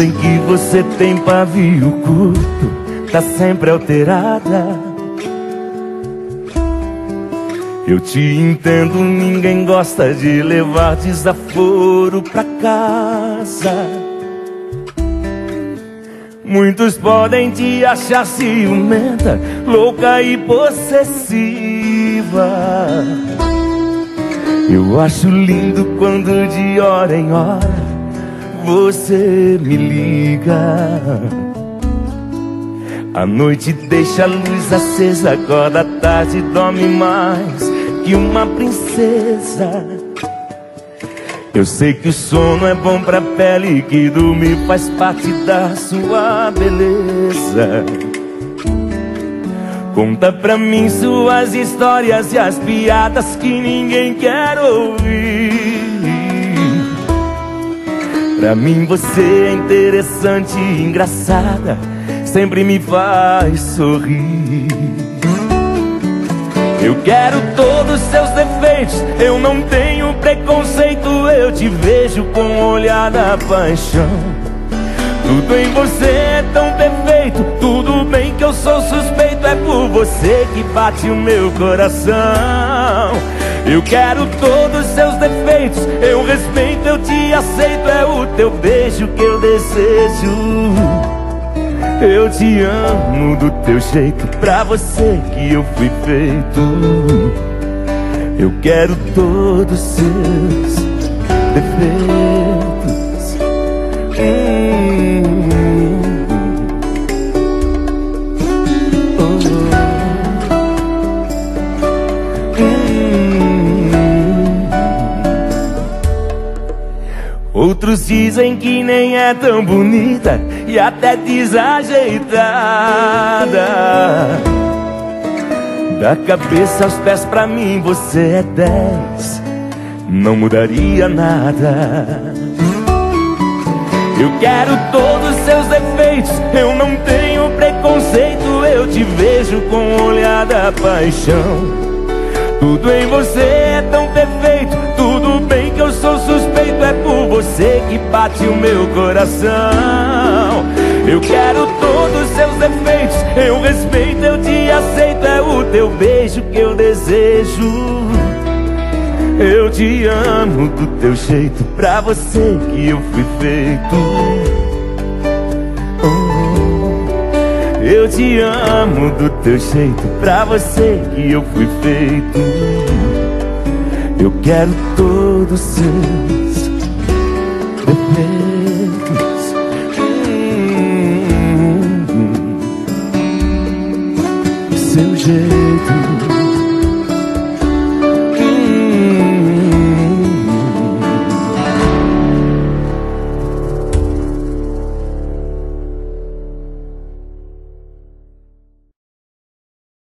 Dizem que você tem pavio curto, tá sempre alterada. Eu te entendo, ninguém gosta de levar desaforo pra casa. Muitos podem te achar ciumenta, louca e possessiva. Eu acho lindo quando de hora em hora você me liga. À noite deixa a luz acesa, acorda à tarde, dorme mais que uma princesa. Eu sei que o sono é bom pra pele, que dormir faz parte da sua beleza. Conta pra mim suas histórias e as piadas que ninguém quer ouvir. Pra mim você é interessante e engraçada, sempre me faz sorrir. Eu quero todos os seus defeitos, eu não tenho preconceito. Eu te vejo com um olhar da paixão. Tudo em você é tão perfeito, tudo bem que eu sou suspeito. É por você que bate o meu coração. Eu quero todos os seus defeitos, eu respeito, eu te aceito. É o teu beijo que eu desejo. Eu te amo do teu jeito, pra você que eu fui feito. Eu quero todos os seus defeitos. Outros dizem que nem é tão bonita e até desajeitada. Da cabeça aos pés pra mim você é 10, não mudaria nada. Eu quero todos os seus defeitos, eu não tenho preconceito. Eu te vejo com o olhar da paixão. Tudo em você é tão perfeito, tudo bem que eu sou suspeito. É por você que bate o meu coração. Eu quero todos os seus defeitos, eu respeito, eu te aceito. É o teu beijo que eu desejo. Eu te amo do teu jeito, pra você que eu fui feito. Eu te amo do teu jeito, pra você que eu fui feito. Eu quero todos os seus defeitos. Seu jeito.